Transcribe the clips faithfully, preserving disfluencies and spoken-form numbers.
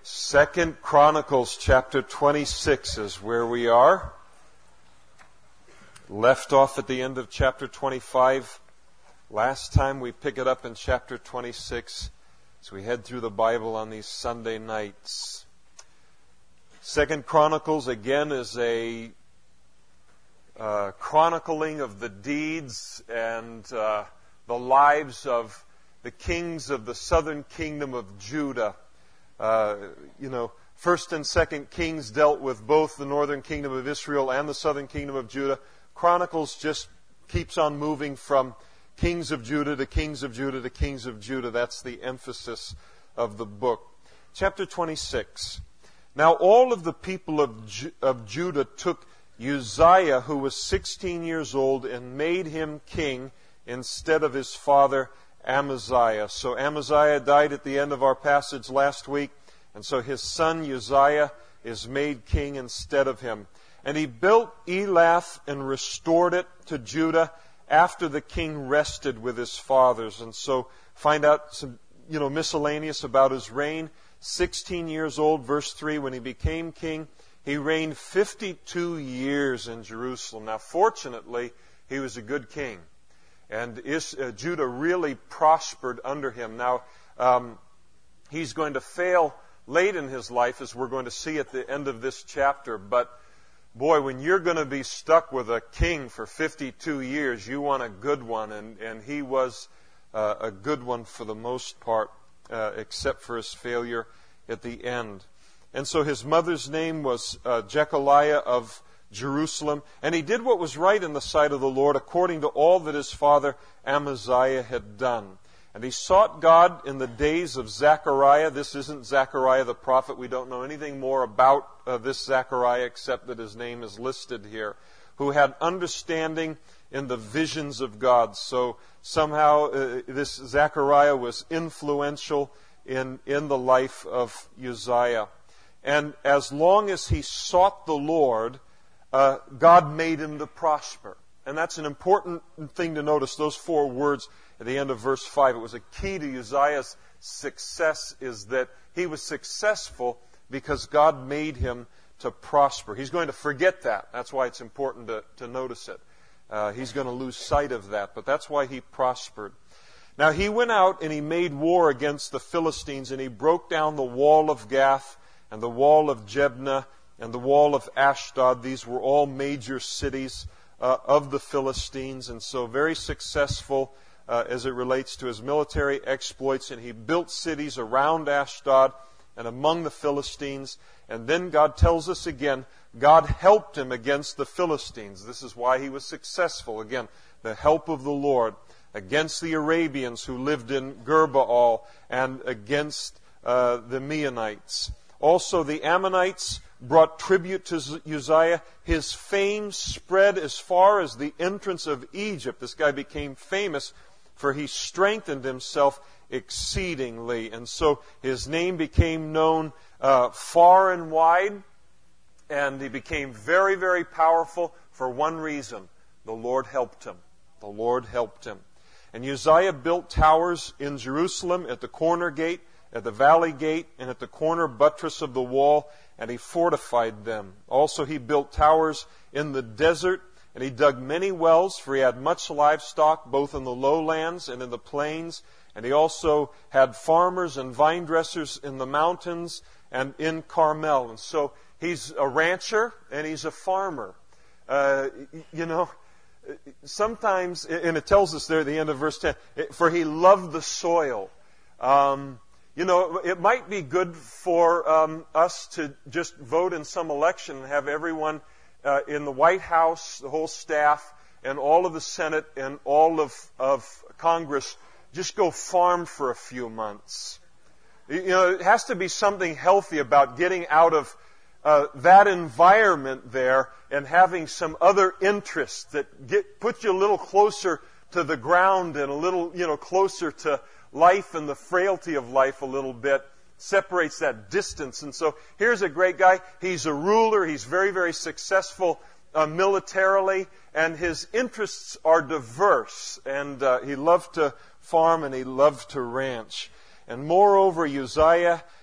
Second Chronicles chapter twenty-six is where we are. Left off at the end of chapter twenty-five. Last time we pick it up in chapter twenty-six as we head through the Bible on these Sunday nights. Second Chronicles again is a uh, chronicling of the deeds and uh, the lives of the kings of the southern kingdom of Judah. Uh, you know, First and Second Kings dealt with both the northern kingdom of Israel and the southern kingdom of Judah. Chronicles just keeps on moving from kings of Judah to kings of Judah to kings of Judah. That's the emphasis of the book. Chapter twenty-six. Now all of the people of, Ju- of Judah took Uzziah, who was sixteen years old, and made him king instead of his father Amaziah. So Amaziah died at the end of our passage last week, and so his son Uzziah is made king instead of him. And he built Elath and restored it to Judah after the king rested with his fathers. And so find out some, you know, miscellaneous about his reign. sixteen years old, verse three, when he became king, he reigned fifty-two years in Jerusalem. Now fortunately, he was a good king. And is, uh, Judah really prospered under him. Now, um, he's going to fail late in his life, as we're going to see at the end of this chapter. But, boy, when you're going to be stuck with a king for fifty-two years, you want a good one. And, and he was uh, a good one for the most part, uh, except for his failure at the end. And so his mother's name was uh, Jechaliah of Jerusalem, and he did what was right in the sight of the Lord according to all that his father Amaziah had done. And he sought God in the days of Zechariah. This isn't Zechariah the prophet. We don't know anything more about uh, this Zechariah except that his name is listed here, who had understanding in the visions of God. So somehow uh, this Zechariah was influential in, in the life of Uzziah. And as long as he sought the Lord, Uh, God made him to prosper. And that's an important thing to notice, those four words at the end of verse five. It was a key to Uzziah's success, is that he was successful because God made him to prosper. He's going to forget that. That's why it's important to, to notice it. Uh, he's going to lose sight of that, but that's why he prospered. Now he went out and he made war against the Philistines, and he broke down the wall of Gath and the wall of Jebna and the wall of Ashdod. These were all major cities uh, of the Philistines, and so very successful uh, as it relates to his military exploits. And he built cities around Ashdod and among the Philistines. And then God tells us again, God helped him against the Philistines. This is why he was successful. Again, the help of the Lord against the Arabians who lived in Gurbaal and against uh, the Meunites. Also, the Ammonites brought tribute to Uzziah. His fame spread as far as the entrance of Egypt. This guy became famous, for he strengthened himself exceedingly. And so his name became known uh, far and wide, and he became very, very powerful for one reason. The Lord helped him. The Lord helped him. And Uzziah built towers in Jerusalem at the corner gate, at the valley gate, and at the corner buttress of the wall, and he fortified them. Also he built towers in the desert, and he dug many wells, for he had much livestock, both in the lowlands and in the plains. And he also had farmers and vine dressers in the mountains and in Carmel. And so he's a rancher and he's a farmer. Uh, you know, sometimes, and it tells us there at the end of verse ten, for he loved the soil. Um, You know, it might be good for um, us to just vote in some election and have everyone uh, in the White House, the whole staff, and all of the Senate and all of, of Congress just go farm for a few months. You know, it has to be something healthy about getting out of uh, that environment there and having some other interests that get put you a little closer to the ground and a little, you know, closer to life and the frailty of life a little bit, separates that distance. And so here's a great guy. He's a ruler. He's very, very successful uh, militarily, and his interests are diverse. And uh, he loved to farm and he loved to ranch. And moreover, Uzziah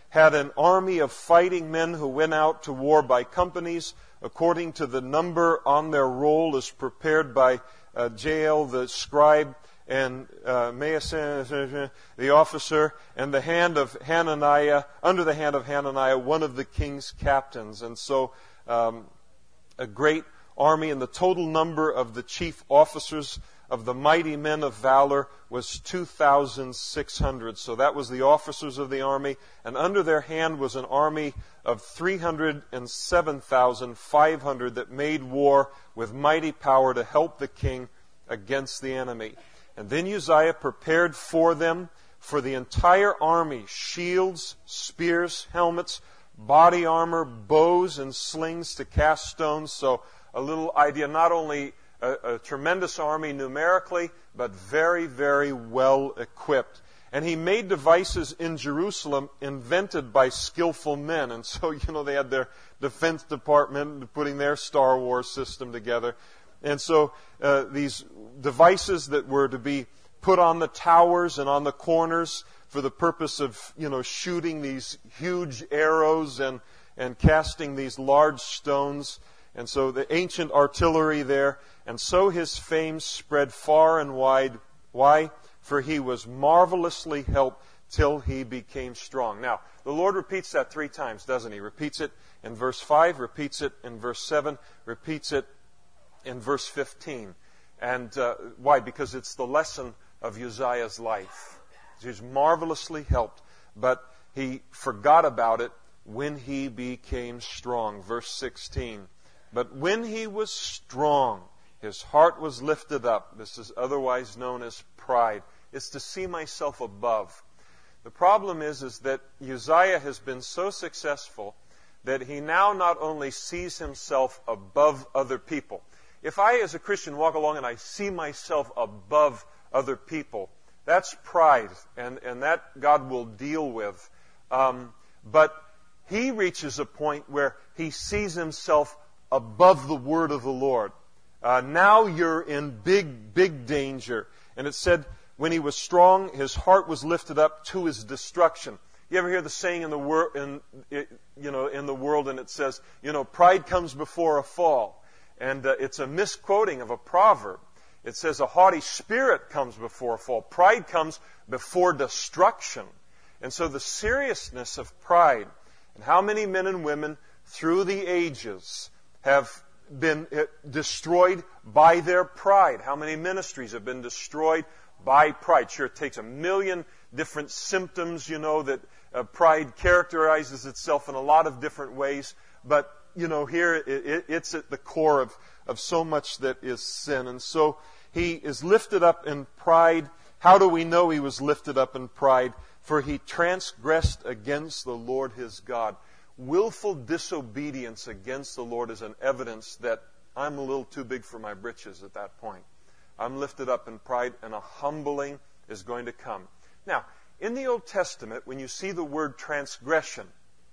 had an army of fighting men who went out to war by companies, according to the number on their roll as prepared by uh, Jael the scribe, and uh, Maaseah the officer, and the hand of Hananiah, under the hand of Hananiah, one of the king's captains. And so um, a great army, and the total number of the chief officers of the mighty men of valor was two thousand six hundred. So that was the officers of the army, and under their hand was an army of three hundred seven thousand five hundred that made war with mighty power to help the king against the enemy. And then Uzziah prepared for them, for the entire army, shields, spears, helmets, body armor, bows, and slings to cast stones. So a little idea, not only a, a tremendous army numerically, but very, very well equipped. And he made devices in Jerusalem invented by skillful men. And so, you know, they had their defense department putting their Star Wars system together. And so uh, these devices that were to be put on the towers and on the corners for the purpose of, you know, shooting these huge arrows and, and casting these large stones. And so the ancient artillery there. And so his fame spread far and wide. Why? For he was marvelously helped till he became strong. Now, the Lord repeats that three times, doesn't he? Repeats it in verse five, repeats it in verse seven, repeats it in verse fifteen. And uh, why? Because it's the lesson of Uzziah's life. He's marvelously helped, but he forgot about it when he became strong. Verse sixteen. But when he was strong, his heart was lifted up. This is otherwise known as pride. It's to see myself above. The problem is, is that Uzziah has been so successful that he now not only sees himself above other people. If I, as a Christian, walk along and I see myself above other people, that's pride, and, and that God will deal with. Um, but he reaches a point where he sees himself above the word of the Lord. Uh, now you're in big, big danger. And it said, when he was strong, his heart was lifted up to his destruction. You ever hear the saying in the wor- in you know in the world, and it says, you know, pride comes before a fall. And uh, it's a misquoting of a proverb. It says a haughty spirit comes before a fall. Pride comes before destruction. And so the seriousness of pride, and how many men and women through the ages have been destroyed by their pride. How many ministries have been destroyed by pride? Sure, it takes a million different symptoms, you know, that uh, pride characterizes itself in a lot of different ways. But, you know, here it, it, it's at the core of, of so much that is sin. And so he is lifted up in pride. How do we know he was lifted up in pride? For he transgressed against the Lord his God. Willful disobedience against the Lord is an evidence that I'm a little too big for my britches at that point. I'm lifted up in pride, and a humbling is going to come. Now, in the Old Testament, when you see the word transgression,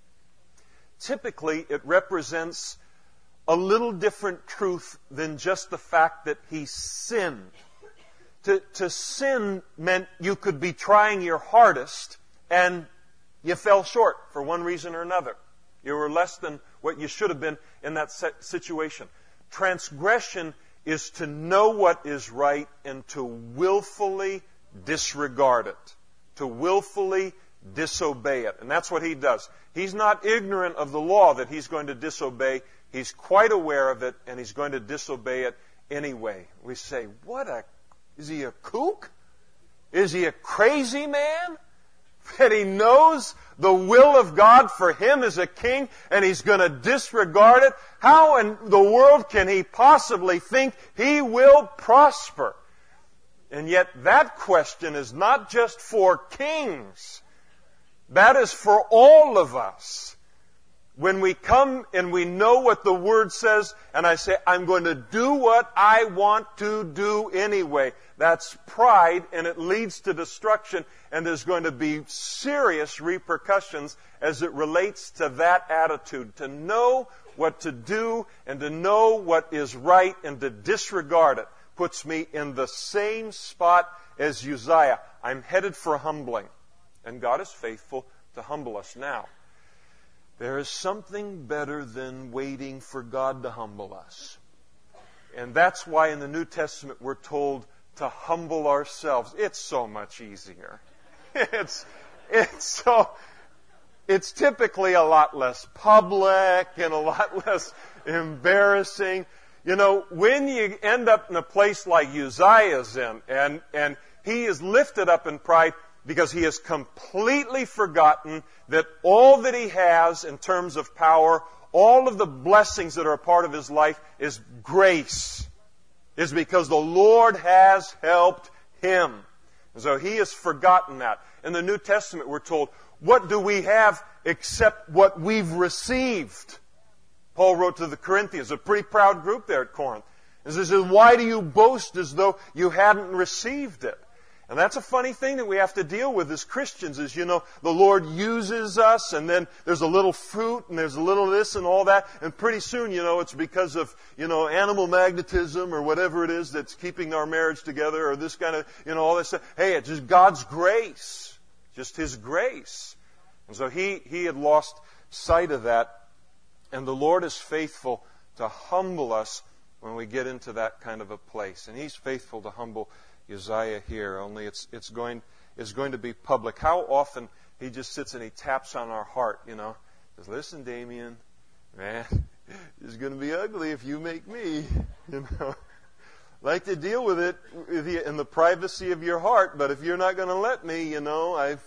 typically it represents a little different truth than just the fact that he sinned. To, to sin meant you could be trying your hardest and you fell short for one reason or another. You were less than what you should have been in that situation. Transgression is to know what is right and to willfully disregard it. To willfully disobey it. And that's what he does. He's not ignorant of the law that he's going to disobey. He's quite aware of it, and he's going to disobey it anyway. We say, what a... Is he a kook? Is he a crazy man? That he knows the will of God for him as a king, and he's going to disregard it? How in the world can he possibly think he will prosper? And yet that question is not just for kings. That is for all of us. When we come and we know what the Word says, and I say, I'm going to do what I want to do anyway. That's pride, and it leads to destruction, and there's going to be serious repercussions as it relates to that attitude. To know what to do and to know what is right and to disregard it puts me in the same spot as Uzziah. I'm headed for humbling, and God is faithful to humble us. Now, there is something better than waiting for God to humble us. And that's why in the New Testament we're told to humble ourselves. It's so much easier. It's, it's so, it's typically a lot less public and a lot less embarrassing. You know, when you end up in a place like Uzziah's in, and, and he is lifted up in pride because he has completely forgotten that all that he has in terms of power, all of the blessings that are a part of his life is grace. Is because the Lord has helped him. And so he has forgotten that. In the New Testament we're told, what do we have except what we've received? Paul wrote to the Corinthians, a pretty proud group there at Corinth. And he says, why do you boast as though you hadn't received it? And that's a funny thing that we have to deal with as Christians is, you know, the Lord uses us and then there's a little fruit and there's a little this and all that. And pretty soon, you know, it's because of, you know, animal magnetism or whatever it is that's keeping our marriage together or this kind of, you know, all this stuff. Hey, it's just God's grace. Just His grace. And so he, he had lost sight of that. And the Lord is faithful to humble us when we get into that kind of a place. And He's faithful to humble Uzziah here, only it's it's going it's going to be public. How often he just sits and he taps on our heart, you know, says, "Listen, Damien, man, it's going to be ugly if you make me, you know. Like to deal with it in the privacy of your heart, but if you're not going to let me, you know, I've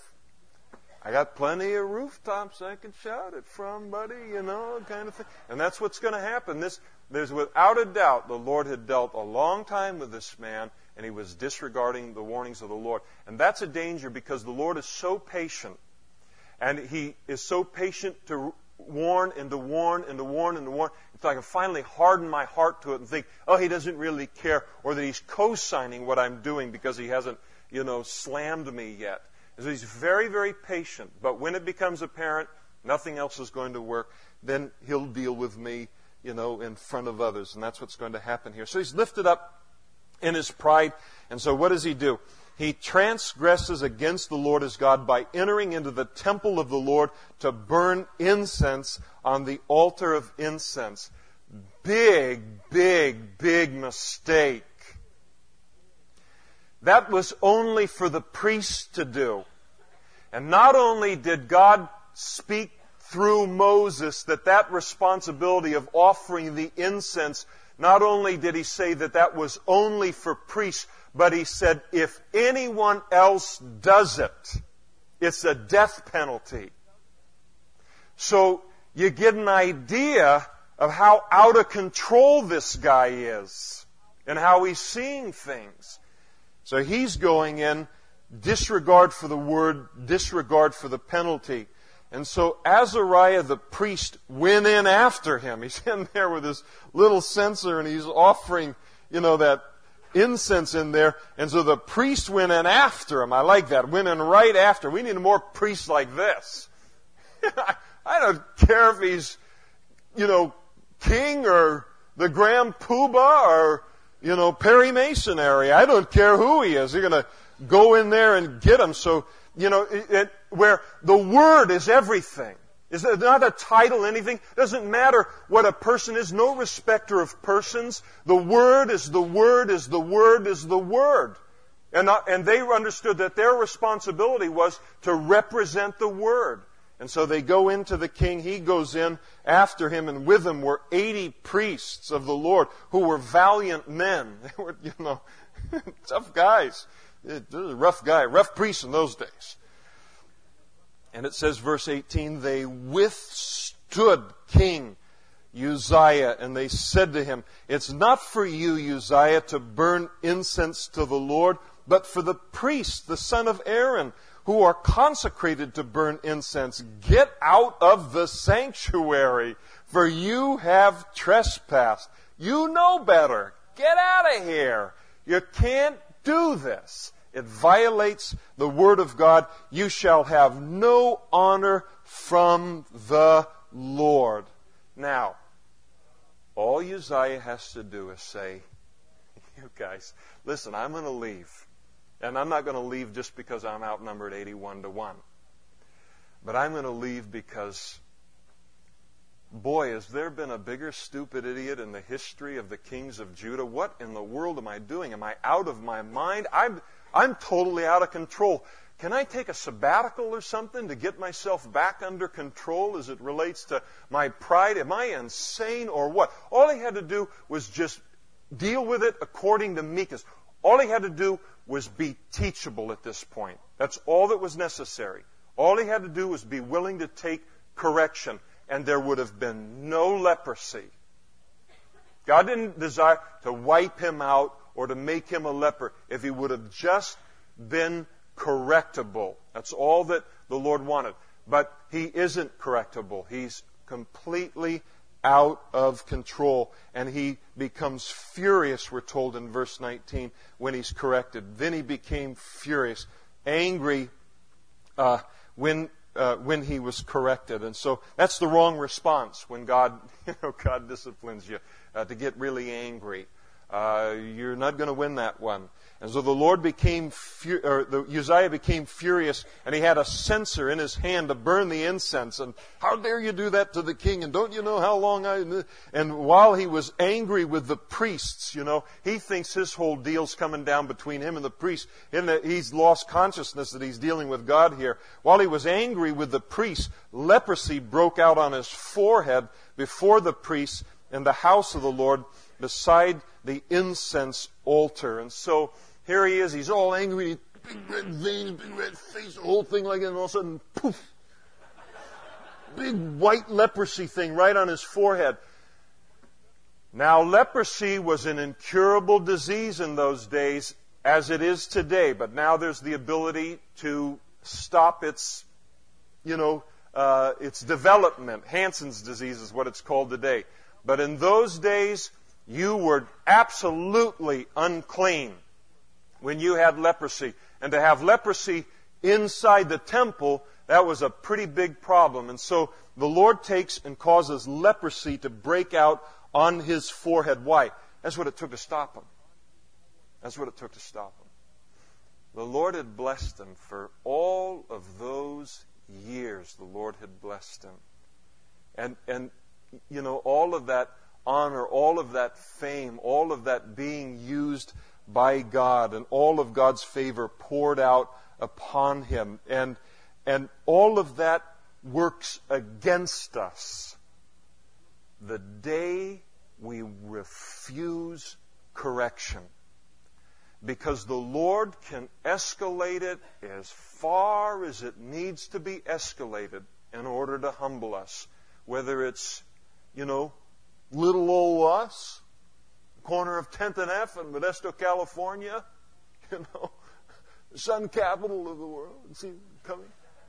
I got plenty of rooftops I can shout it from, buddy, you know, kind of thing." And that's what's going to happen. This there's without a doubt the Lord had dealt a long time with this man. And he was disregarding the warnings of the Lord. And that's a danger because the Lord is so patient. And He is so patient to warn and to warn and to warn and to warn. Until I can finally harden my heart to it and think, oh, He doesn't really care. Or that He's co-signing what I'm doing because He hasn't, you know, slammed me yet. And so He's very, very patient. But when it becomes apparent, nothing else is going to work, then He'll deal with me, you know, in front of others. And that's what's going to happen here. So He's lifted up in his pride. And so what does he do? He transgresses against the Lord his God by entering into the temple of the Lord to burn incense on the altar of incense. Big, big, big mistake. That was only for the priests to do. And not only did God speak through Moses that that responsibility of offering the incense, not only did He say that that was only for priests, but He said if anyone else does it, it's a death penalty. So you get an idea of how out of control this guy is and how he's seeing things. So he's going in disregard for the word, disregard for the penalty. And so Azariah the priest went in after him. He's in there with his little censer and he's offering, you know, that incense in there. And so the priest went in after him. I like that. Went in right after. We need more priests like this. I don't care if he's, you know, king or the Grand Poobah or, you know, Perry Mason area. I don't care who he is. You're going to go in there and get him. So, you know, it, it, where the Word is everything. It's not a title, anything. Doesn't matter what a person is. No respecter of persons. The Word is the Word is the Word is the Word. And, not, and they understood that their responsibility was to represent the Word. And so they go into the king. He goes in after him, and with him were eighty priests of the Lord who were valiant men. They were, you know, tough guys. This is a rough guy, rough priest in those days. And it says, verse eighteen, they withstood King Uzziah, and they said to him, "It's not for you, Uzziah, to burn incense to the Lord, but for the priests, the son of Aaron, who are consecrated to burn incense. Get out of the sanctuary, for you have trespassed." You know better. Get out of here. You can't do this. It violates the Word of God. You shall have no honor from the Lord. Now, all Uzziah has to do is say, "You guys, listen, I'm going to leave. And I'm not going to leave just because I'm outnumbered eighty-one to one. But I'm going to leave because, boy, has there been a bigger stupid idiot in the history of the kings of Judah. What in the world am I doing? Am I out of my mind? I'm, I'm totally out of control. Can I take a sabbatical or something to get myself back under control as it relates to my pride? Am I insane or what? All he had to do was just deal with it according to meekness. All he had to do was be teachable at this point. That's all that was necessary. All he had to do was be willing to take correction, and there would have been no leprosy. God didn't desire to wipe him out or to make him a leper if he would have just been correctable. That's all that the Lord wanted. But he isn't correctable. He's completely out of control. And he becomes furious, we're told in verse nineteen, when he's corrected. Then he became furious, angry uh, when uh, when he was corrected. And so that's the wrong response when God, you know, God disciplines you, uh, to get really angry. Uh, you're not going to win that one. And so the Lord became, fu- or the, Uzziah became furious, and he had a censer in his hand to burn the incense. And how dare you do that to the king? And don't you know how long I... And while he was angry with the priests, you know, he thinks his whole deal's coming down between him and the priests. And that he's lost consciousness that he's dealing with God here. While he was angry with the priests, leprosy broke out on his forehead before the priests in the house of the Lord beside the incense altar. And so here he is, he's all angry, big red veins, big red face, the whole thing like that, and all of a sudden, poof, big white leprosy thing right on his forehead. Now, leprosy was an incurable disease in those days, as it is today, but now there's the ability to stop its, you know, uh, its development. Hansen's disease is what it's called today. But in those days, you were absolutely unclean when you had leprosy. And to have leprosy inside the temple, that was a pretty big problem. And so the Lord takes and causes leprosy to break out on his forehead. Why? That's what it took to stop him. That's what it took to stop him. The Lord had blessed him for all of those years. The Lord had blessed him. And, and you know, all of that honor, all of that fame, all of that being used by God, and all of God's favor poured out upon him. And, and all of that works against us the day we refuse correction. Because the Lord can escalate it as far as it needs to be escalated in order to humble us. Whether it's, you know, little old us, corner of tenth and F in Modesto, California, you know, sun capital of the world, see coming.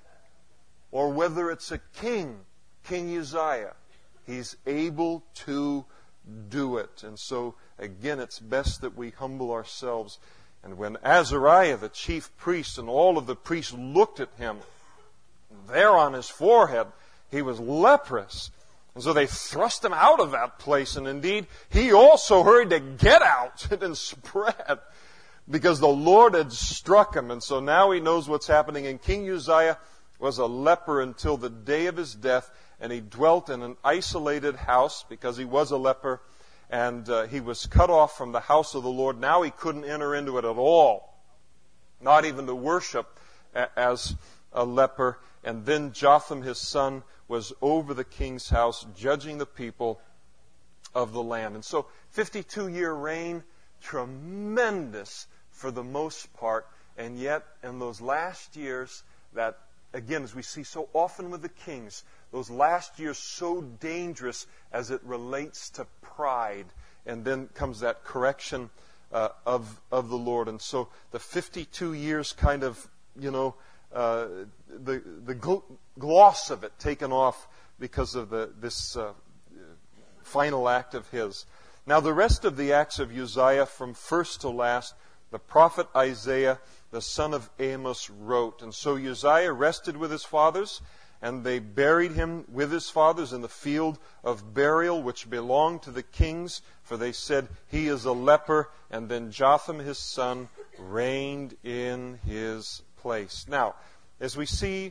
Or whether it's a king, King Uzziah, he's able to do it. And so, again, it's best that we humble ourselves. And when Azariah, the chief priest, and all of the priests looked at him, there on his forehead, he was leprous. And so they thrust him out of that place. And indeed, he also hurried to get out and spread because the Lord had struck him. And so now he knows what's happening. And King Uzziah was a leper until the day of his death. And he dwelt in an isolated house because he was a leper. And uh, he was cut off from the house of the Lord. Now he couldn't enter into it at all. Not even to worship as a leper. And then Jotham, his son, was over the king's house, judging the people of the land. And so, fifty-two year reign, tremendous for the most part. And yet, in those last years, that, again, as we see so often with the kings, those last years so dangerous as it relates to pride. And then comes that correction uh, of, of the Lord. And so, the fifty-two years kind of, you know, Uh, the the gl- gloss of it taken off because of the this uh, final act of his. Now the rest of the acts of Uzziah from first to last, the prophet Isaiah, the son of Amos, wrote. And so Uzziah rested with his fathers, and they buried him with his fathers in the field of burial which belonged to the kings, for they said, he is a leper. And then Jotham his son reigned in his place. Now, as we see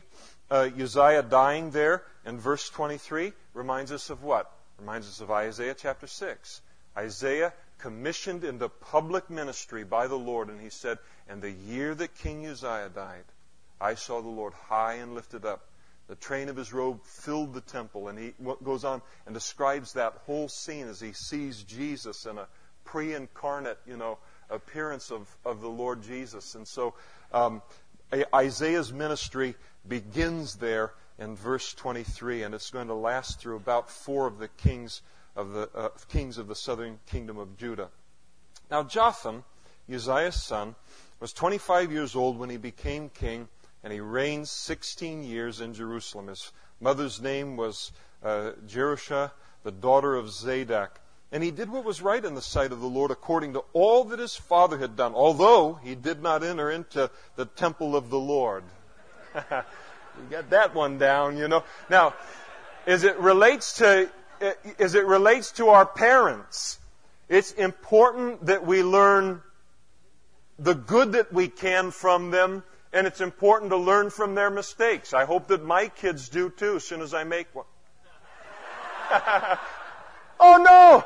uh, Uzziah dying there in verse twenty-three reminds us of what? Reminds us of Isaiah chapter six. Isaiah commissioned into public ministry by the Lord, and he said, "And the year that King Uzziah died, I saw the Lord high and lifted up. The train of his robe filled the temple." And he goes on and describes that whole scene as he sees Jesus in a pre-incarnate, you know, appearance of, of the Lord Jesus. And so um, Isaiah's ministry begins there in verse twenty-three, and it's going to last through about four of the kings of the uh, kings of the southern kingdom of Judah. Now Jotham, Uzziah's son, was twenty-five years old when he became king, and he reigned sixteen years in Jerusalem. His mother's name was uh, Jerusha, the daughter of Zadok. And he did what was right in the sight of the Lord according to all that his father had done, although he did not enter into the temple of the Lord. You got that one down, you know. Now, as it relates to as it relates to our parents, it's important that we learn the good that we can from them, and it's important to learn from their mistakes. I hope that my kids do too, as soon as I make one. Oh no!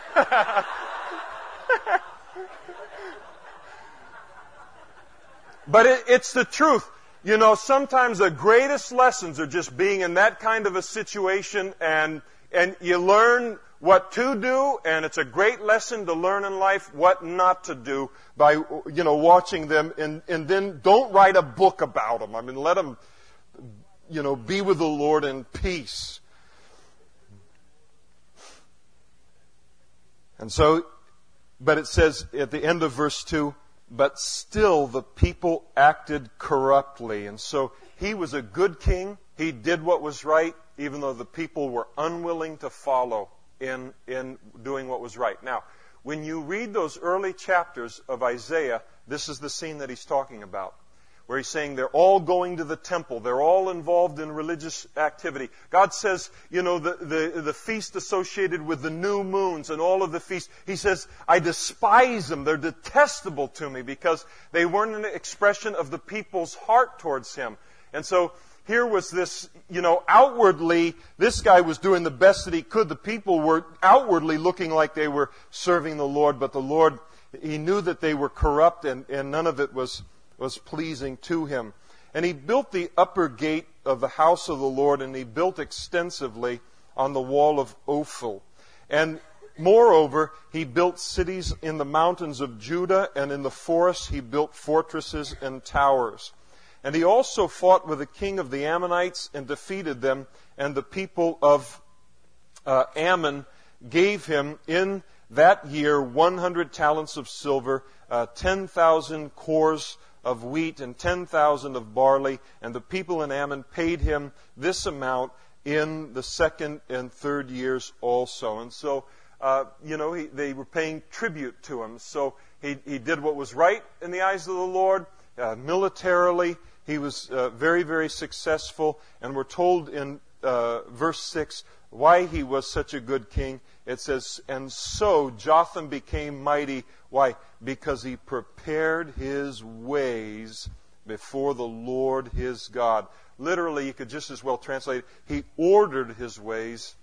But it, it's the truth. You know, sometimes the greatest lessons are just being in that kind of a situation, and and you learn what to do, and it's a great lesson to learn in life what not to do by, you know, watching them, and, and then don't write a book about them. I mean, let them, you know, be with the Lord in peace. And so, but it says at the end of verse two, but still the people acted corruptly. And so he was a good king. He did what was right, even though the people were unwilling to follow in, in doing what was right. Now, when you read those early chapters of Isaiah, this is the scene that he's talking about, where he's saying they're all going to the temple. They're all involved in religious activity. God says, you know, the, the, the feast associated with the new moons and all of the feasts, he says, I despise them. They're detestable to me because they weren't an expression of the people's heart towards him. And so here was this, you know, outwardly, this guy was doing the best that he could. The people were outwardly looking like they were serving the Lord, but the Lord, he knew that they were corrupt, and, and none of it was, was pleasing to him. And he built the upper gate of the house of the Lord, and he built extensively on the wall of Ophel. And moreover, he built cities in the mountains of Judah, and in the forests he built fortresses and towers. And he also fought with the king of the Ammonites and defeated them, and the people of uh, Ammon gave him in that year one hundred talents of silver, uh, ten thousand cores of wheat, and ten thousand of barley, and the people in Ammon paid him this amount in the second and third years also. And so, uh, you know, he, they were paying tribute to him. So he, he did what was right in the eyes of the Lord, uh, militarily. He was uh, very, very successful, and we're told in uh, verse six why he was such a good king. It says, and so Jotham became mighty. Why? Because he prepared his ways before the Lord his God. Literally, you could just as well translate it, he ordered his ways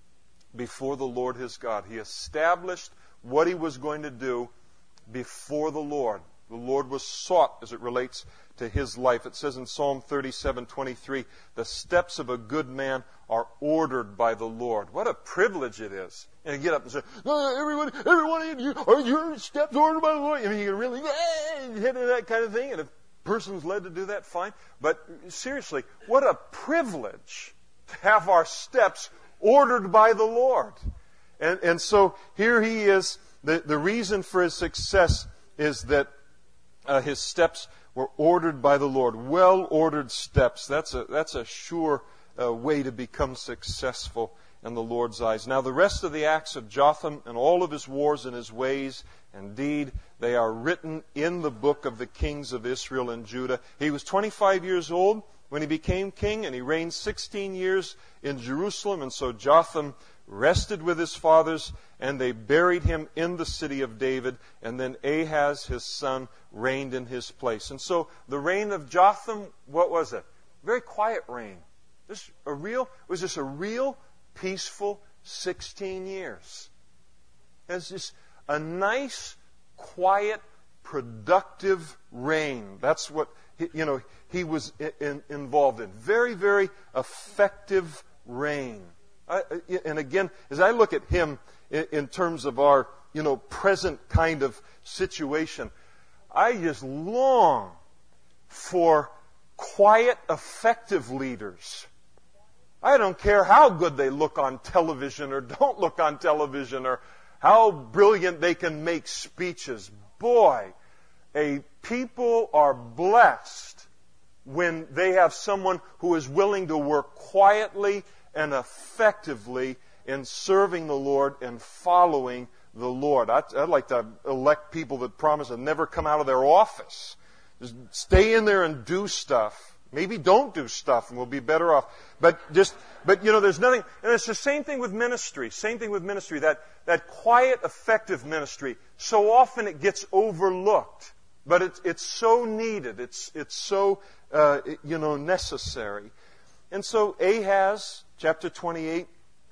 before the Lord his God. He established what he was going to do before the Lord. The Lord was sought as it relates to his life. It says in Psalm thirty-seven twenty-three, the steps of a good man are ordered by the Lord. What a privilege it is. And you get up and say, oh, everyone, everyone of you, are your steps ordered by the Lord? I mean, you can really eh, hit into that kind of thing. And if a person's led to do that, fine. But seriously, what a privilege to have our steps ordered by the Lord. And, and so here he is. The, the reason for his success is that uh, his steps were ordered by the Lord. Well-ordered steps. That's a, that's a sure uh, way to become successful in the Lord's eyes. Now, the rest of the acts of Jotham and all of his wars and his ways, indeed, they are written in the book of the kings of Israel and Judah. He was twenty-five years old when he became king, and he reigned sixteen years in Jerusalem. And so Jotham rested with his fathers, and they buried him in the city of David. And then Ahaz, his son, reigned in his place. And so the reign of Jotham, what was it? very quiet reign. This a real was this a real peaceful sixteen years. It's just a nice, quiet, productive reign. That's what you know he was in, involved in. Very, very effective reign. I, and again, as I look at him in, in terms of our you know present kind of situation, I just long for quiet, effective leaders. I don't care how good they look on television or don't look on television or how brilliant they can make speeches. Boy, a people are blessed when they have someone who is willing to work quietly and effectively in serving the Lord and following the Lord. I'd, I'd like to elect people that promise to never come out of their office. Just stay in there and do stuff. Maybe don't do stuff and we'll be better off. But just, but you know, there's nothing, and it's the same thing with ministry. Same thing with ministry. That, that quiet, effective ministry. So often it gets overlooked. But it's, it's so needed. It's, it's so, uh, you know, necessary. And so Ahaz, chapter twenty-eight,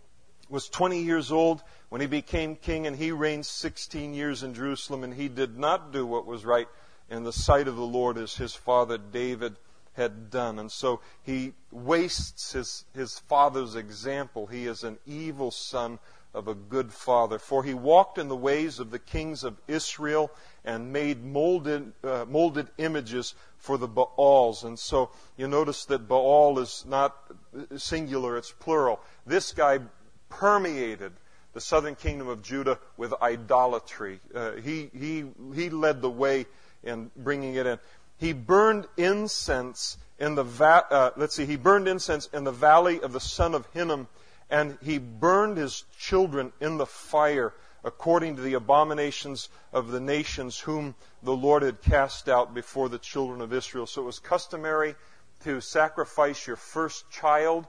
was twenty years old when he became king, and he reigned sixteen years in Jerusalem, and he did not do what was right in the sight of the Lord as his father David had done. And so he wastes his, his father's example. He is an evil son of a good father. For he walked in the ways of the kings of Israel and made molded, uh, molded images for the Baals. And so you notice that Baal is not singular, it's plural. This guy permeated the southern kingdom of Judah with idolatry. Uh, he, he, he led the way in bringing it in. He burned incense in the va- uh, let's see. He burned incense in the valley of the son of Hinnom, and he burned his children in the fire, according to the abominations of the nations whom the Lord had cast out before the children of Israel. So it was customary to sacrifice your first child,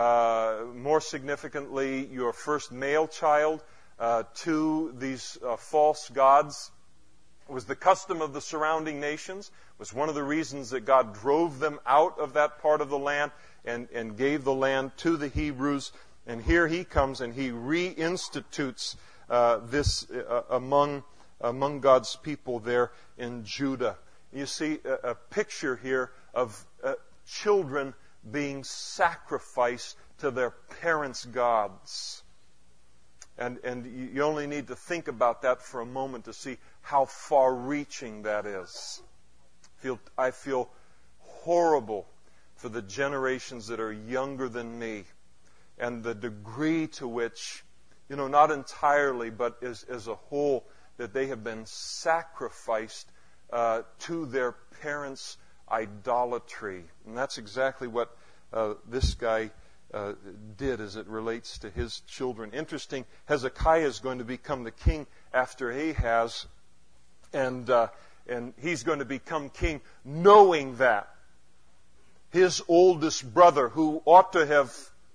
uh, more significantly, your first male child, uh, to these uh, false gods. It was the custom of the surrounding nations. It was one of the reasons that God drove them out of that part of the land and, and gave the land to the Hebrews. And here he comes and he reinstitutes uh, this uh, among, among God's people there in Judah. You see a, a picture here of uh, children being sacrificed to their parents' gods. And, and you only need to think about that for a moment to see how far-reaching that is. I feel, I feel horrible for the generations that are younger than me and the degree to which, you know, not entirely, but as, as a whole, that they have been sacrificed uh, to their parents' idolatry. And that's exactly what uh, this guy Uh, did as it relates to his children. Interesting, Hezekiah is going to become the king after Ahaz, and uh, and he's going to become king knowing that his oldest brother, who ought to have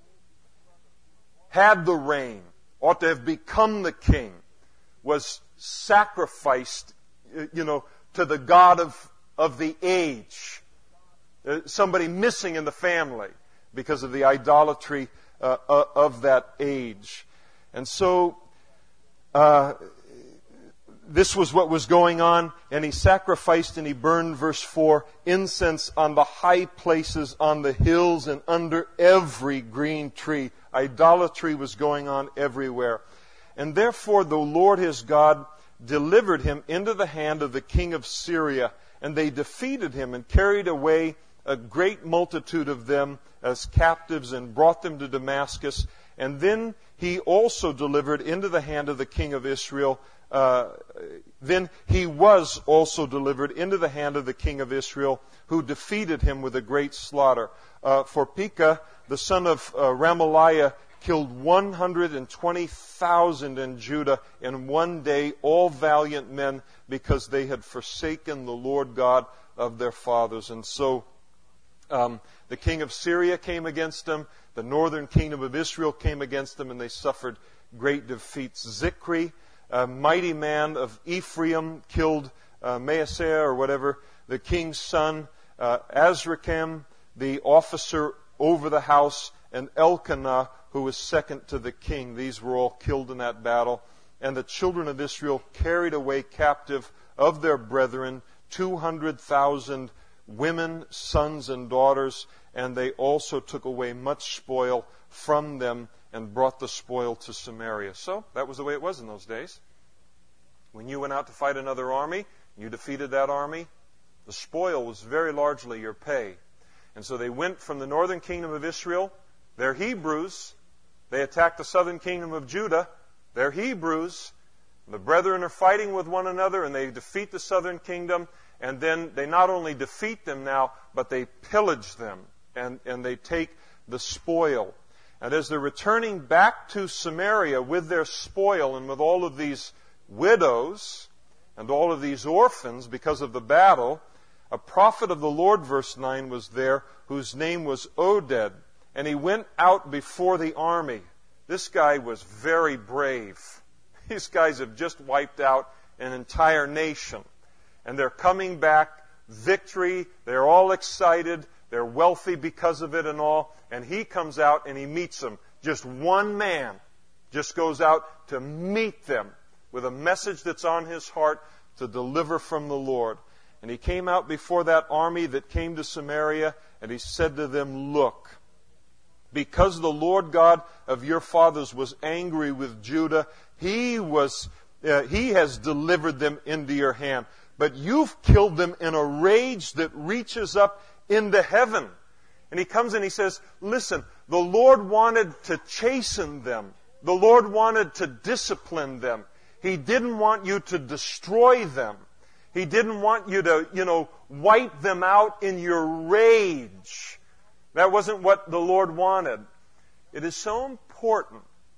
had the reign, ought to have become the king, was sacrificed, you know, to the god of of the age. Uh, somebody missing in the family, because of the idolatry uh, of that age. And so, uh, this was what was going on, and he sacrificed and he burned, verse four, incense on the high places, on the hills, and under every green tree. Idolatry was going on everywhere. And therefore the Lord his God delivered him into the hand of the king of Syria, and they defeated him and carried away a great multitude of them as captives and brought them to Damascus. And then he also delivered into the hand of the king of Israel. Uh, then he was also delivered into the hand of the king of Israel, who defeated him with a great slaughter. Uh, for Pekah, the son of uh, Ramaliah, killed one hundred twenty thousand in Judah in one day, all valiant men, because they had forsaken the Lord God of their fathers. And so Um, the king of Syria came against them. The northern kingdom of Israel came against them, and they suffered great defeats. Zikri, a mighty man of Ephraim, killed uh, Maaseiah or whatever, the king's son. Uh, Azrikam, the officer over the house, and Elkanah, who was second to the king. These were all killed in that battle. And the children of Israel carried away captive of their brethren two hundred thousand women, sons, and daughters, and they also took away much spoil from them and brought the spoil to Samaria. So that was the way it was in those days. When you went out to fight another army, you defeated that army, the spoil was very largely your pay. And so they went from the northern kingdom of Israel. They're Hebrews. They attacked the southern kingdom of Judah. They're Hebrews. The brethren are fighting with one another, and they defeat the southern kingdom. And then they not only defeat them now, but they pillage them, and, and they take the spoil. And as they're returning back to Samaria with their spoil and with all of these widows and all of these orphans because of the battle, a prophet of the Lord, verse nine, was there, whose name was Oded. And he went out before the army. This guy was very brave. These guys have just wiped out an entire nation. And they're coming back, victory, they're all excited, they're wealthy because of it and all. And he comes out and he meets them. Just one man just goes out to meet them with a message that's on his heart to deliver from the Lord. And he came out before that army that came to Samaria, and he said to them, "Look, because the Lord God of your fathers was angry with Judah, He was uh, He has delivered them into your hand. But you've killed them in a rage that reaches up into heaven." And he comes and he says, listen, the Lord wanted to chasten them. The Lord wanted to discipline them. He didn't want you to destroy them. He didn't want you to, you know, wipe them out in your rage. That wasn't what the Lord wanted. It is so important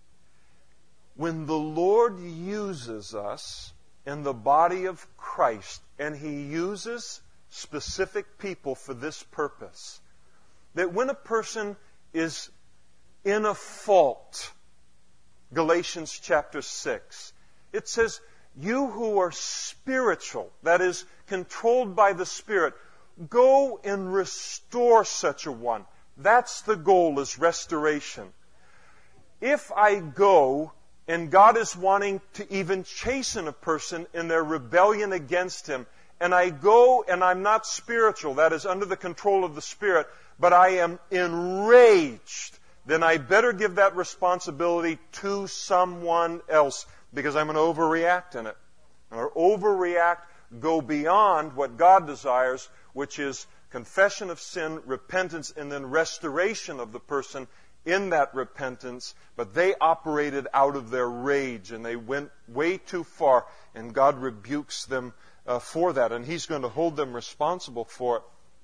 when the Lord uses us in the body of Christ, and He uses specific people for this purpose, that when a person is in a fault, Galatians chapter six, it says, you who are spiritual, that is, controlled by the Spirit, go and restore such a one. That's the goal, is restoration. If I go and God is wanting to even chasten a person in their rebellion against Him, and I go and I'm not spiritual, that is, under the control of the Spirit, but I am enraged, then I better give that responsibility to someone else, because I'm going to overreact in it. Or overreact, go beyond what God desires, which is confession of sin, repentance, and then restoration of the person in that repentance. But they operated out of their rage, and they went way too far, and God rebukes them uh, for that, and He's going to hold them responsible for it.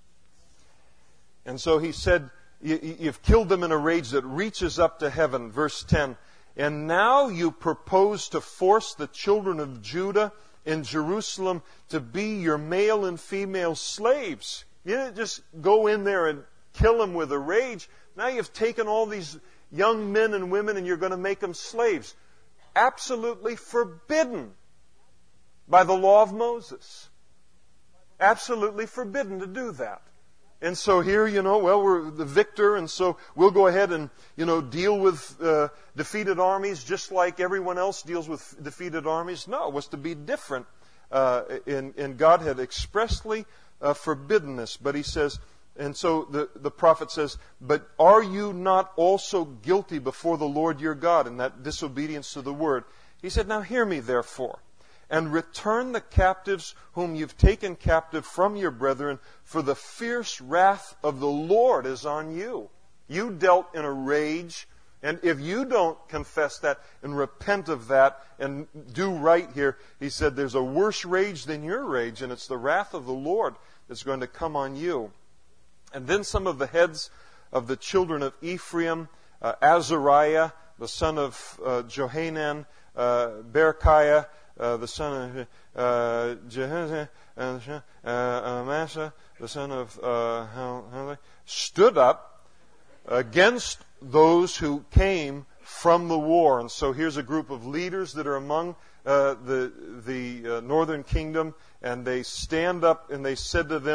And so He said, you've killed them in a rage that reaches up to heaven. Verse ten, and now you propose to force the children of Judah in Jerusalem to be your male and female slaves. You didn't just go in there and kill them with a rage. Now you've taken all these young men and women and you're going to make them slaves. Absolutely forbidden by the law of Moses. Absolutely forbidden to do that. And so here, you know, well, we're the victor, and so we'll go ahead and, you know, deal with uh, defeated armies just like everyone else deals with defeated armies. No, it was to be different. Uh, and, and God had expressly uh, forbidden this. But He says, and so the, the prophet says, but are you not also guilty before the Lord your God in that disobedience to the word? He said, now hear me therefore, and return the captives whom you've taken captive from your brethren, for the fierce wrath of the Lord is on you. You dealt in a rage, and if you don't confess that and repent of that and do right here, He said there's a worse rage than your rage, and it's the wrath of the Lord that's going to come on you. And then some of the heads of the children of Ephraim, uh, Azariah, the son of uh, Johanan, uh, Berechiah, Uh, the son of uh, Jehoshaphat, uh, uh, Amasa, the son of uh, stood up against those who came from the war. And so here's a group of leaders that are among uh, the the uh, northern kingdom, and they stand up and they said to them,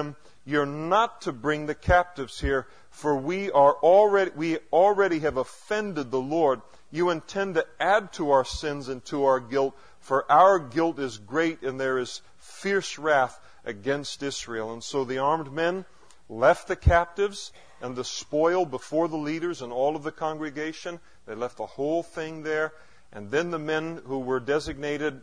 you're not to bring the captives here, for we are already we already have offended the Lord. You intend to add to our sins and to our guilt, for our guilt is great, and there is fierce wrath against Israel." And so the armed men left the captives and the spoil before the leaders and all of the congregation. They left the whole thing there. And then the men who were designated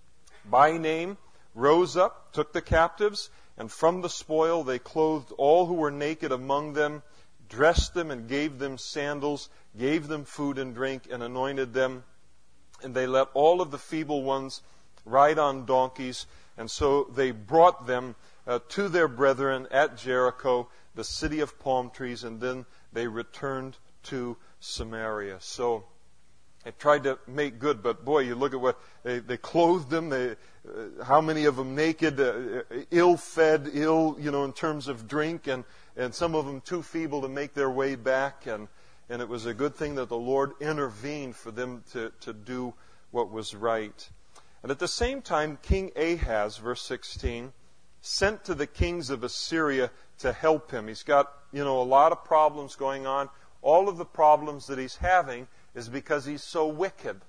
by name rose up, took the captives, and from the spoil they clothed all who were naked among them, dressed them and gave them sandals, gave them food and drink, and anointed them. And they let all of the feeble ones ride on donkeys. And so they brought them uh, to their brethren at Jericho, the city of palm trees, and then they returned to Samaria. So they tried to make good, but boy, you look at what they, they clothed them. They, uh, how many of them naked, uh, ill-fed, ill, you know, in terms of drink, and, and some of them too feeble to make their way back. And, and it was a good thing that the Lord intervened for them to, to do what was right. And at the same time, King Ahaz, verse sixteen, sent to the kings of Assyria to help him. He's got, you know, a lot of problems going on. All of the problems that he's having is because he's so wicked.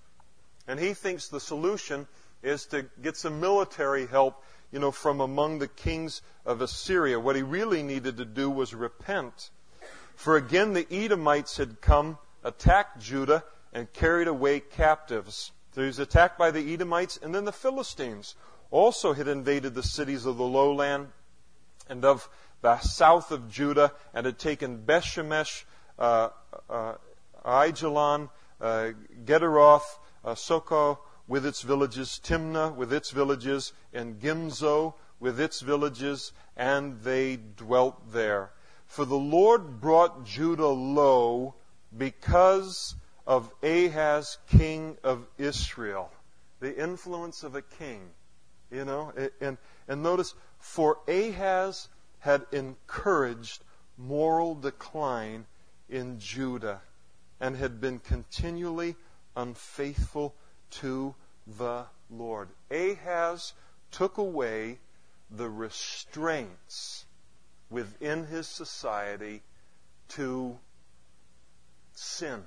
And he thinks the solution is to get some military help, you know, from among the kings of Assyria. What he really needed to do was repent. For again, the Edomites had come, attacked Judah, and carried away captives. So he was attacked by the Edomites, and then the Philistines also had invaded the cities of the lowland and of the south of Judah, and had taken Beth-Shemesh, uh, uh, Aijalon, uh, Gederoth, uh, Soko with its villages, Timnah with its villages, and Gimzo with its villages, and they dwelt there. For the Lord brought Judah low because of Ahaz, king of Israel. The influence of a king. You know, and, and notice, for Ahaz had encouraged moral decline in Judah and had been continually unfaithful to the Lord. Ahaz took away the restraints within his society to sin.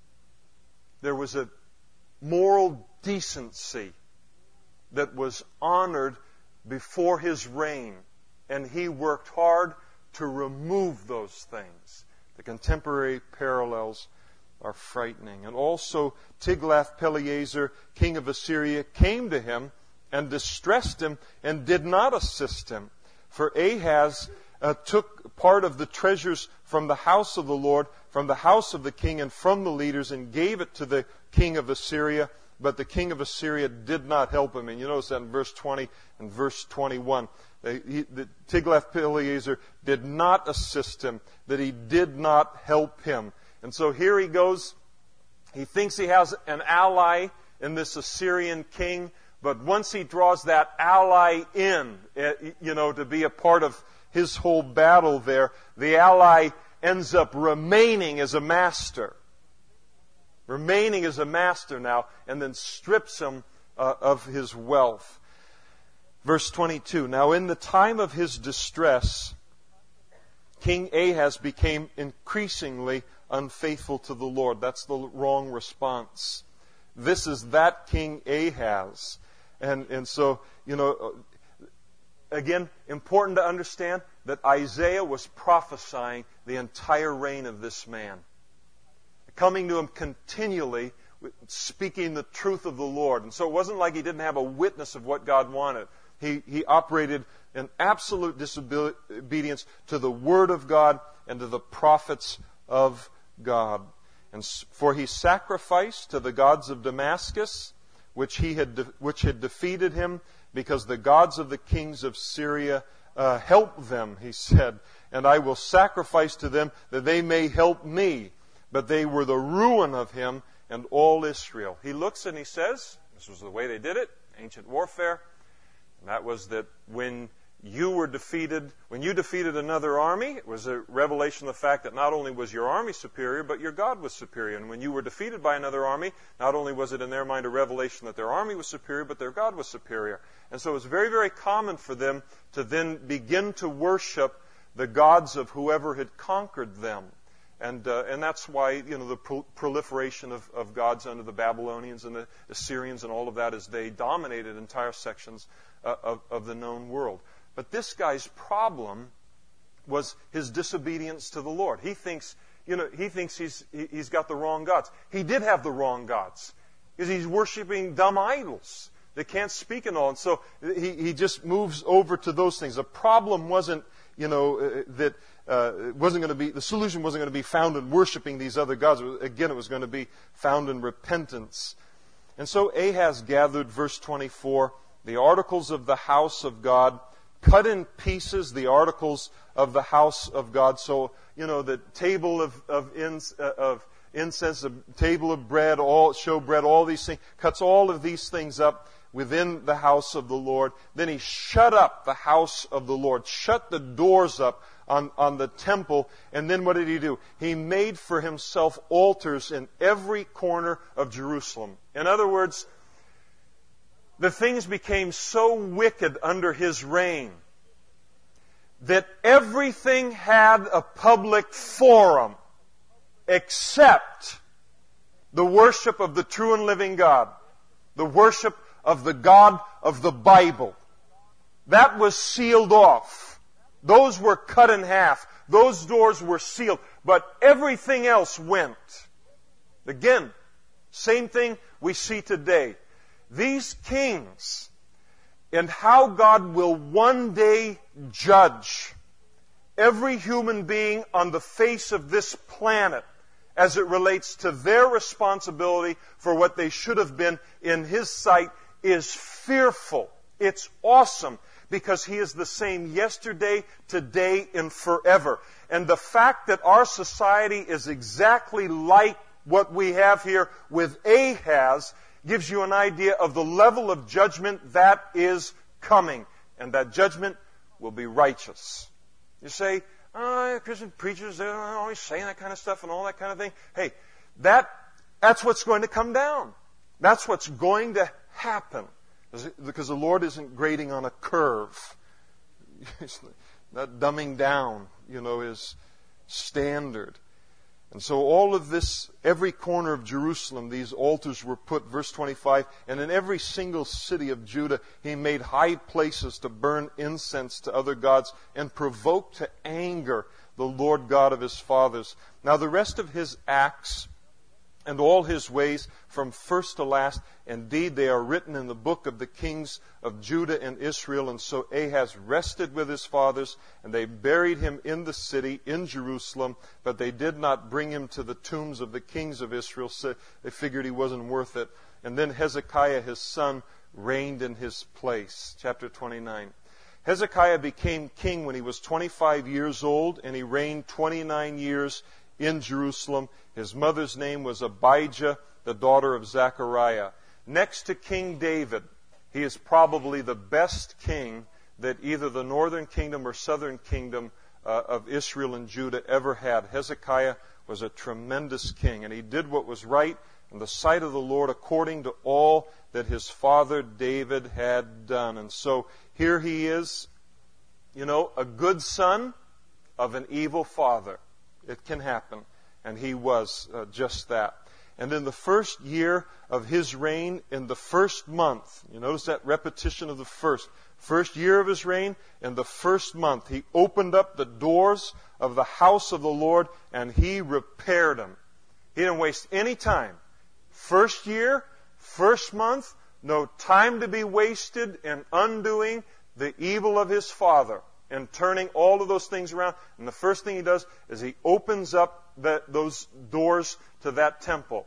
There was a moral decency that was honored before his reign, and he worked hard to remove those things. The contemporary parallels are frightening. And also Tiglath-Pileser, king of Assyria, came to him and distressed him and did not assist him. For Ahaz uh, took part of the treasures from the house of the Lord, from the house of the king, and from the leaders, and gave it to the king of Assyria. But the king of Assyria did not help him. And you notice that in verse twenty and verse twenty-one. He, the Tiglath-Pileser did not assist him, that he did not help him. And so here he goes. He thinks he has an ally in this Assyrian king, but once he draws that ally in, you know, to be a part of his whole battle there, the ally ends up remaining as a master. Remaining as a master now, and then strips him uh, of his wealth. Verse twenty-two, now in the time of his distress, King Ahaz became increasingly unfaithful to the Lord. That's the wrong response. This is that King Ahaz. And, and so, you know, again, important to understand that Isaiah was prophesying the entire reign of this man. Coming to him continually, speaking the truth of the Lord. And so it wasn't like he didn't have a witness of what God wanted. He, he operated in absolute disobedience to the Word of God and to the prophets of God. And for he sacrificed to the gods of Damascus, which he had de- which had defeated him, because the gods of the kings of Syria uh, help them, he said, and I will sacrifice to them that they may help me. But they were the ruin of him and all Israel. He looks and he says, this was the way they did it, ancient warfare, and that was that when you were defeated, when you defeated another army, it was a revelation of the fact that not only was your army superior, but your God was superior. And when you were defeated by another army, not only was it in their mind a revelation that their army was superior, but their God was superior. And so it was very, very common for them to then begin to worship the gods of whoever had conquered them. And uh, and that's why, you know, the pro- proliferation of, of gods under the Babylonians and the Assyrians and all of that as they dominated entire sections uh, of, of the known world. But this guy's problem was his disobedience to the Lord. He thinks, you know, he thinks he's he's got the wrong gods. He did have the wrong gods, because he's worshiping dumb idols that can't speak and all. And so he he just moves over to those things. The problem wasn't, you know, uh, that uh, it wasn't going to be the solution wasn't going to be found in worshiping these other gods. Again, it was going to be found in repentance. And so Ahaz gathered, verse twenty-four, the articles of the house of God, cut in pieces the articles of the house of God. So, you know, the table of of, ins, uh, of incense, the table of bread, all showbread, all these things, cuts all of these things up within the house of the Lord. Then he shut up the house of the Lord, shut the doors up on, on the temple. And then what did he do? He made for himself altars in every corner of Jerusalem. In other words, the things became so wicked under his reign that everything had a public forum except the worship of the true and living God, the worship of the God of the Bible. That was sealed off. Those were cut in half. Those doors were sealed. But everything else went. Again, same thing we see today. These kings and how God will one day judge every human being on the face of this planet as it relates to their responsibility for what they should have been in His sight is fearful. It's awesome, because He is the same yesterday, today, and forever. And the fact that our society is exactly like what we have here with Ahaz gives you an idea of the level of judgment that is coming. And that judgment will be righteous. You say, oh, Christian preachers, they're always saying that kind of stuff and all that kind of thing. Hey, that that's what's going to come down. That's what's going to happen. Because the Lord isn't grading on a curve. He's not dumbing down, you know, His standard. And so all of this, every corner of Jerusalem, these altars were put, verse twenty-five, and in every single city of Judah, He made high places to burn incense to other gods and provoke to anger the Lord God of His fathers. Now the rest of His acts and all His ways from first to last, indeed they are written in the book of the kings of Judah and Israel. And so Ahaz rested with his fathers, and they buried him in the city, in Jerusalem, but they did not bring him to the tombs of the kings of Israel. So they figured he wasn't worth it. And then Hezekiah, his son, reigned in his place. Chapter twenty-nine. Hezekiah became king when he was twenty-five years old, and he reigned twenty-nine years in Jerusalem. His mother's name was Abijah, the daughter of Zechariah. Next to King David, he is probably the best king that either the northern kingdom or southern kingdom uh, of Israel and Judah ever had. Hezekiah was a tremendous king, and he did what was right in the sight of the Lord according to all that his father David had done. And so here he is, you know, a good son of an evil father. It can happen. And he was uh, just that. And in the first year of his reign, in the first month, you notice that repetition of the first. First year of his reign, in the first month, he opened up the doors of the house of the Lord and he repaired them. He didn't waste any time. First year, first month, no time to be wasted in undoing the evil of his father and turning all of those things around. And the first thing he does is he opens up the, those doors to that temple.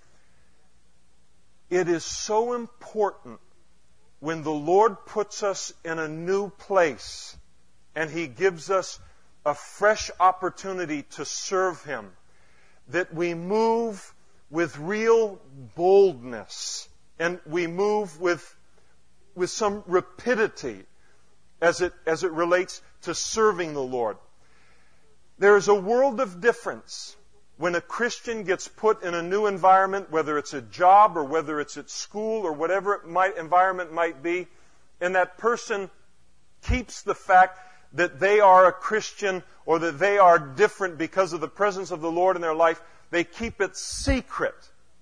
It is so important when the Lord puts us in a new place and He gives us a fresh opportunity to serve Him, that we move with real boldness and we move with, with some rapidity as it, as it relates to serving the Lord. There is a world of difference when a Christian gets put in a new environment, whether it's a job or whether it's at school or whatever it might, environment might be, and that person keeps the fact that they are a Christian or that they are different because of the presence of the Lord in their life. They keep it secret.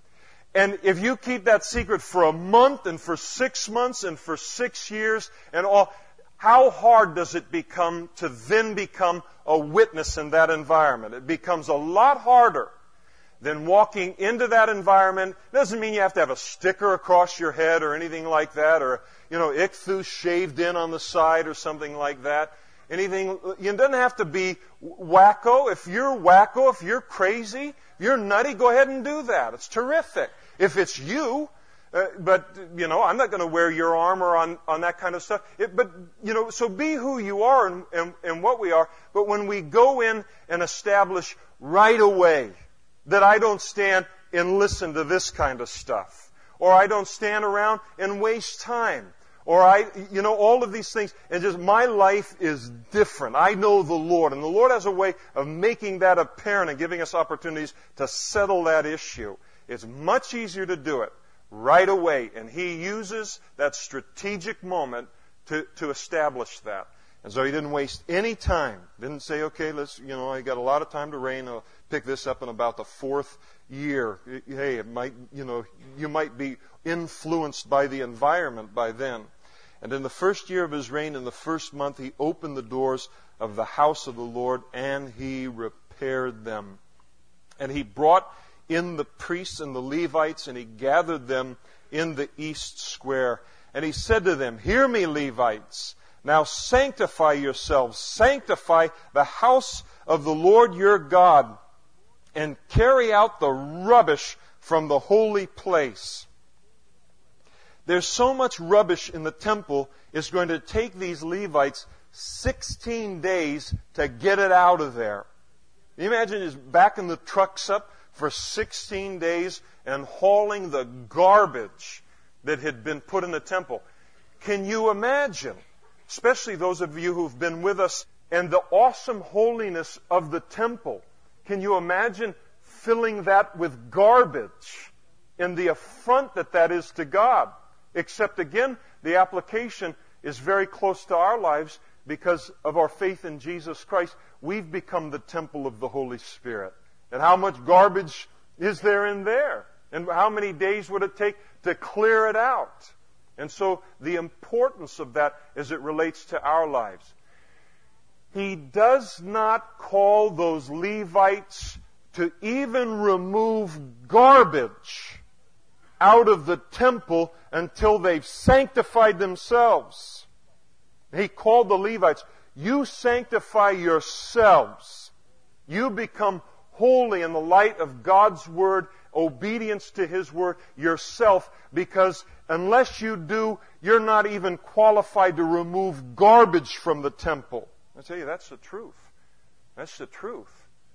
And if you keep that secret for a month and for six months and for six years and all, how hard does it become to then become a witness in that environment? It becomes a lot harder than walking into that environment. It doesn't mean you have to have a sticker across your head or anything like that, or, you know, ichthus shaved in on the side or something like that. Anything, it doesn't have to be wacko. If you're wacko, if you're crazy, if you're nutty, go ahead and do that. It's terrific. If it's you, uh, but, you know, I'm not going to wear your armor on, on that kind of stuff. It, but, you know, so be who you are and, and, and what we are. But when we go in and establish right away that I don't stand and listen to this kind of stuff, or I don't stand around and waste time, or I, you know, all of these things, and just my life is different. I know the Lord, and the Lord has a way of making that apparent and giving us opportunities to settle that issue. It's much easier to do it right away, and He uses that strategic moment to, to establish that. And so He didn't waste any time. Didn't say, okay, let's, you know, I got a lot of time to reign. I'll pick this up in about the fourth year. Hey, it might, you know, you might be influenced by the environment by then. And in the first year of His reign, in the first month, He opened the doors of the house of the Lord, and He repaired them. And He brought in the priests and the Levites, and He gathered them in the east square. And He said to them, "Hear me, Levites. Now sanctify yourselves, sanctify the house of the Lord your God, and carry out the rubbish from the holy place." There's so much rubbish in the temple, it's going to take these Levites sixteen days to get it out of there. Can you imagine just backing the trucks up for sixteen days and hauling the garbage that had been put in the temple? Can you imagine? Especially those of you who've been with us, and the awesome holiness of the temple. Can you imagine filling that with garbage and the affront that that is to God? Except again, the application is very close to our lives because of our faith in Jesus Christ. We've become the temple of the Holy Spirit. And how much garbage is there in there? And how many days would it take to clear it out? And so the importance of that as it relates to our lives. He does not call those Levites to even remove garbage out of the temple until they've sanctified themselves. He called the Levites, you sanctify yourselves. You become holy in the light of God's Word, obedience to His Word yourself, because unless you do, you're not even qualified to remove garbage from the temple. I tell you, that's the truth. That's the truth.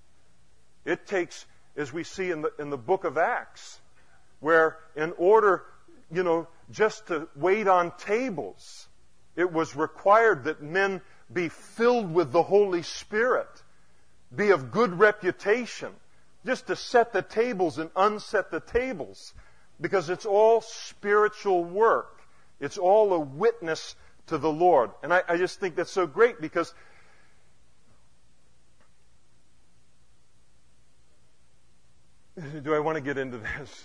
It takes, as we see in the, in the book of Acts, where in order, you know, just to wait on tables, it was required that men be filled with the Holy Spirit, be of good reputation, just to set the tables and unset the tables, because it's all spiritual work. It's all a witness to the Lord. And I, I just think that's so great, because do I want to get into this?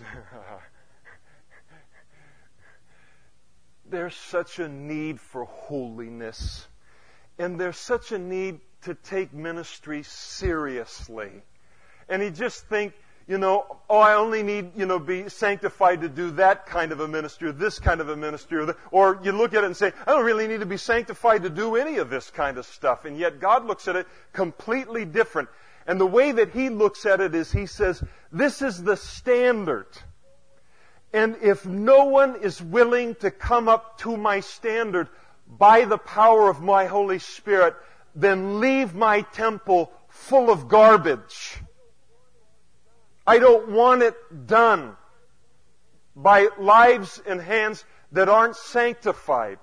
There's such a need for holiness. And there's such a need to take ministry seriously. And you just think, you know, oh, I only need, you know, be sanctified to do that kind of a ministry, or this kind of a ministry, or, the, or you look at it and say, I don't really need to be sanctified to do any of this kind of stuff. And yet God looks at it completely different. And the way that He looks at it is He says, this is the standard. And if no one is willing to come up to my standard by the power of my Holy Spirit, then leave my temple full of garbage. I don't want it done by lives and hands that aren't sanctified.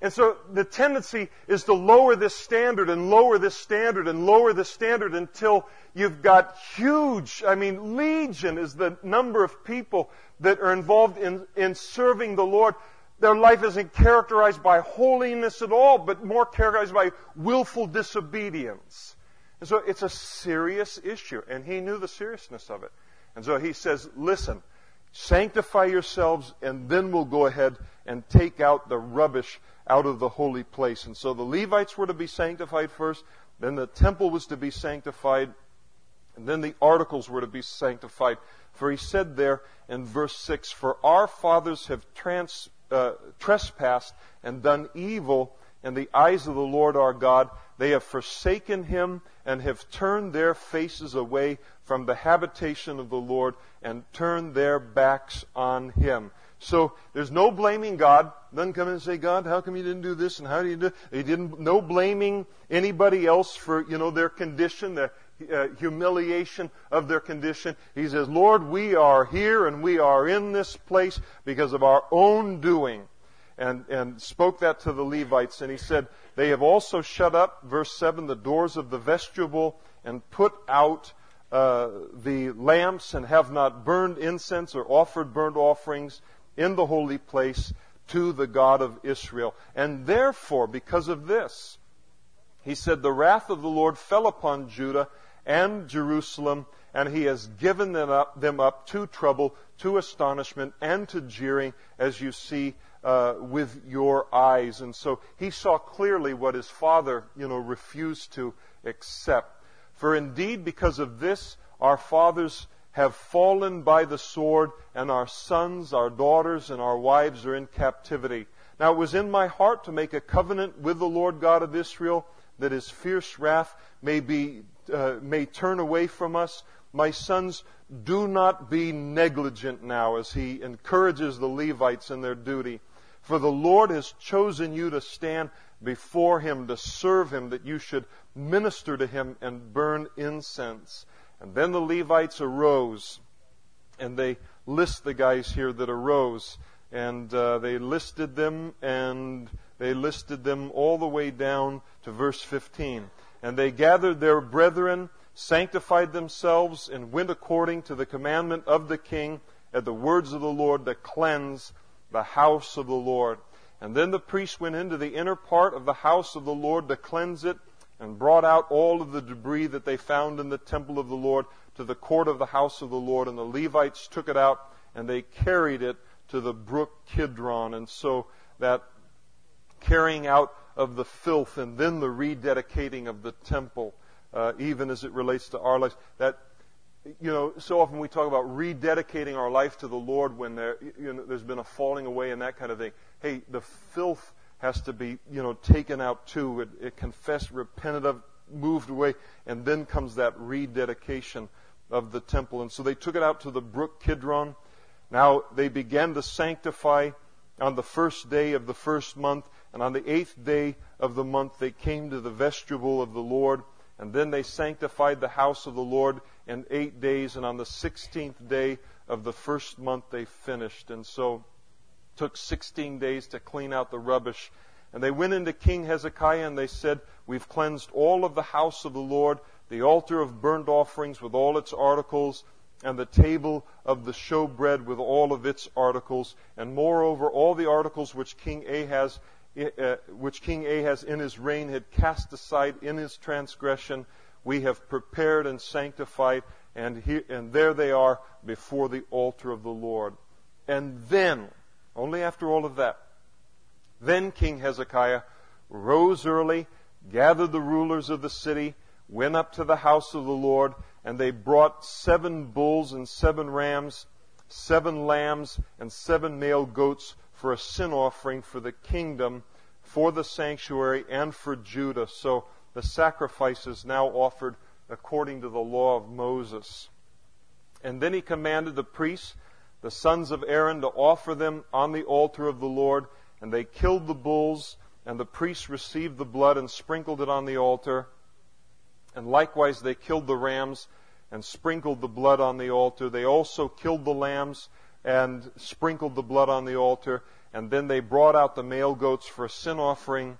And so the tendency is to lower this standard and lower this standard and lower this standard until you've got huge, I mean, legion is the number of people that are involved in, in serving the Lord. Their life isn't characterized by holiness at all, but more characterized by willful disobedience. And so it's a serious issue, and he knew the seriousness of it. And so he says, listen, sanctify yourselves, and then we'll go ahead and take out the rubbish out of the holy place. And so the Levites were to be sanctified first, then the temple was to be sanctified, and then the articles were to be sanctified. For he said there in verse six, for our fathers have trans, uh, trespassed and done evil in the eyes of the Lord our God. They have forsaken him and have turned their faces away from the habitation of the Lord and turned their backs on him. So there's no blaming God. Doesn't come in and say, God, how come you didn't do this and how do you do it? He didn't, no blaming anybody else for, you know, their condition, the uh, humiliation of their condition. He says, Lord, we are here and we are in this place because of our own doing. And, and spoke that to the Levites. And he said, they have also shut up, verse seven, the doors of the vestibule and put out uh, the lamps and have not burned incense or offered burnt offerings in the holy place to the God of Israel. And therefore, because of this, he said, the wrath of the Lord fell upon Judah and Jerusalem, and he has given them up, them up to trouble, to astonishment, and to jeering, as you see uh, with your eyes. And so he saw clearly what his father, you know, refused to accept. For indeed, because of this, our fathers have fallen by the sword, and our sons, our daughters, and our wives are in captivity. Now it was in my heart to make a covenant with the Lord God of Israel, that his fierce wrath may be uh, may turn away from us. My sons, do not be negligent now, as he encourages the Levites in their duty. For the Lord has chosen you to stand before him, to serve him, that you should minister to him and burn incense. And then the Levites arose, and they list the guys here that arose, and uh, they listed them, and they listed them all the way down to verse fifteen. And they gathered their brethren, sanctified themselves, and went according to the commandment of the king at the words of the Lord to cleanse the house of the Lord. And then the priests went into the inner part of the house of the Lord to cleanse it, and brought out all of the debris that they found in the temple of the Lord to the court of the house of the Lord. And the Levites took it out, and they carried it to the brook Kidron. And so that carrying out of the filth and then the rededicating of the temple, uh, even as it relates to our lives, that, you know, so often we talk about rededicating our life to the Lord when there, you know, there's been a falling away and that kind of thing. Hey, the filth has to be, you know, taken out too. It, it confessed, repented of, moved away, and then comes that rededication of the temple. And so they took it out to the brook Kidron. Now they began to sanctify on the first day of the first month, and on the eighth day of the month they came to the vestibule of the Lord, and then they sanctified the house of the Lord in eight days, and on the sixteenth day of the first month they finished. And so took sixteen days to clean out the rubbish. And they went into King Hezekiah and they said, we've cleansed all of the house of the Lord, the altar of burnt offerings with all its articles, and the table of the showbread with all of its articles, and moreover all the articles which King Ahaz, uh, which King Ahaz in his reign had cast aside in his transgression, we have prepared and sanctified, and here, and there they are before the altar of the Lord. And then, only after all of that, then King Hezekiah rose early, gathered the rulers of the city, went up to the house of the Lord, and they brought seven bulls and seven rams, seven lambs and seven male goats for a sin offering for the kingdom, for the sanctuary, and for Judah. So the sacrifice is now offered according to the law of Moses. And then he commanded the priests, the sons of Aaron, to offer them on the altar of the Lord. And they killed the bulls, and the priests received the blood and sprinkled it on the altar. And likewise they killed the rams and sprinkled the blood on the altar. They also killed the lambs and sprinkled the blood on the altar. And then they brought out the male goats for a sin offering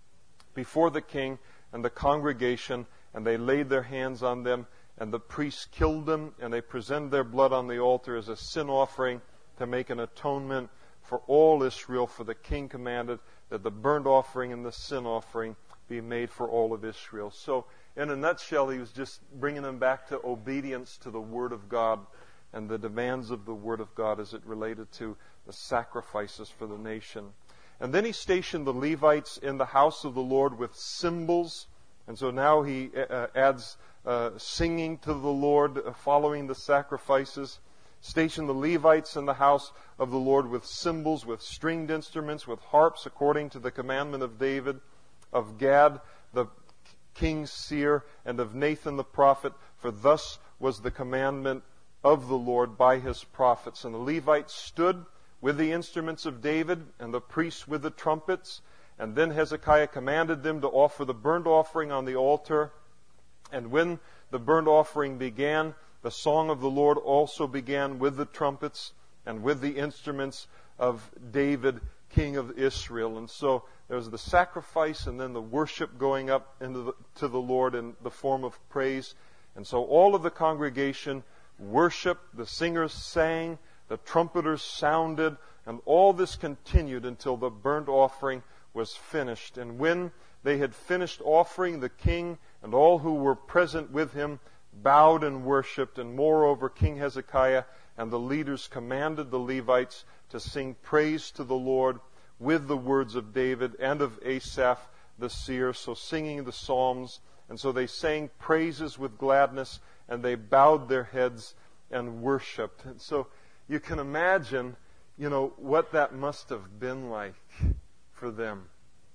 before the king and the congregation, and they laid their hands on them, and the priests killed them, and they presented their blood on the altar as a sin offering to make an atonement for all Israel. For the king commanded that the burnt offering and the sin offering be made for all of Israel. So, in a nutshell, he was just bringing them back to obedience to the Word of God and the demands of the Word of God as it related to the sacrifices for the nation. And then he stationed the Levites in the house of the Lord with cymbals. And so now he uh, adds uh, singing to the Lord uh, following the sacrifices. Stationed the Levites in the house of the Lord with cymbals, with stringed instruments, with harps, according to the commandment of David, of Gad, the king's seer, and of Nathan the prophet. For thus was the commandment of the Lord by his prophets. And the Levites stood with the instruments of David, and the priests with the trumpets. And then Hezekiah commanded them to offer the burnt offering on the altar. And when the burnt offering began, the song of the Lord also began with the trumpets and with the instruments of David, king of Israel. And so there was the sacrifice and then the worship going up into the, to the Lord in the form of praise. And so all of the congregation worshiped, the singers sang, the trumpeters sounded, and all this continued until the burnt offering was finished. And when they had finished offering, the king and all who were present with him bowed and worshipped. And moreover, King Hezekiah and the leaders commanded the Levites to sing praise to the Lord with the words of David and of Asaph the seer, so singing the psalms. And so they sang praises with gladness, and they bowed their heads and worshipped. And so you can imagine, you know, what that must have been like for them.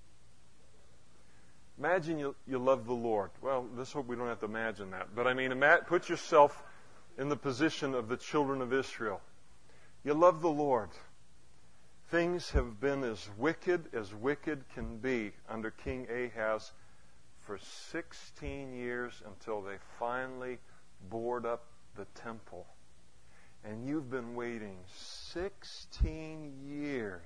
Imagine you, you love the Lord. Well, let's hope we don't have to imagine that. But I mean, ima- put yourself in the position of the children of Israel. You love the Lord. Things have been as wicked as wicked can be under King Ahaz for sixteen years until they finally board up the temple. And you've been waiting sixteen years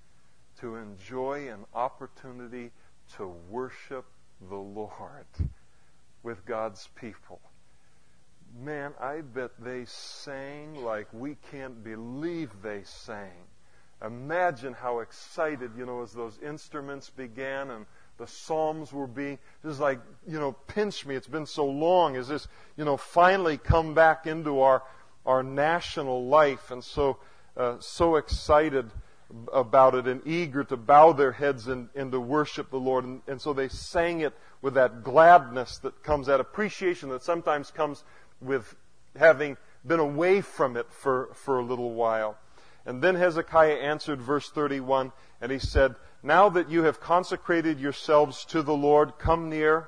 to enjoy an opportunity to worship the Lord with God's people. Man, I bet they sang like we can't believe they sang. Imagine how excited, you know, as those instruments began and the psalms were being, just like, you know, pinch me, it's been so long. Is this, you know, finally come back into our our national life? And so, uh, so excited about it and eager to bow their heads and, and to worship the Lord. And, and so they sang it with that gladness that comes, that appreciation that sometimes comes with having been away from it for, for a little while. And then Hezekiah answered, verse thirty-one, and he said, now that you have consecrated yourselves to the Lord, come near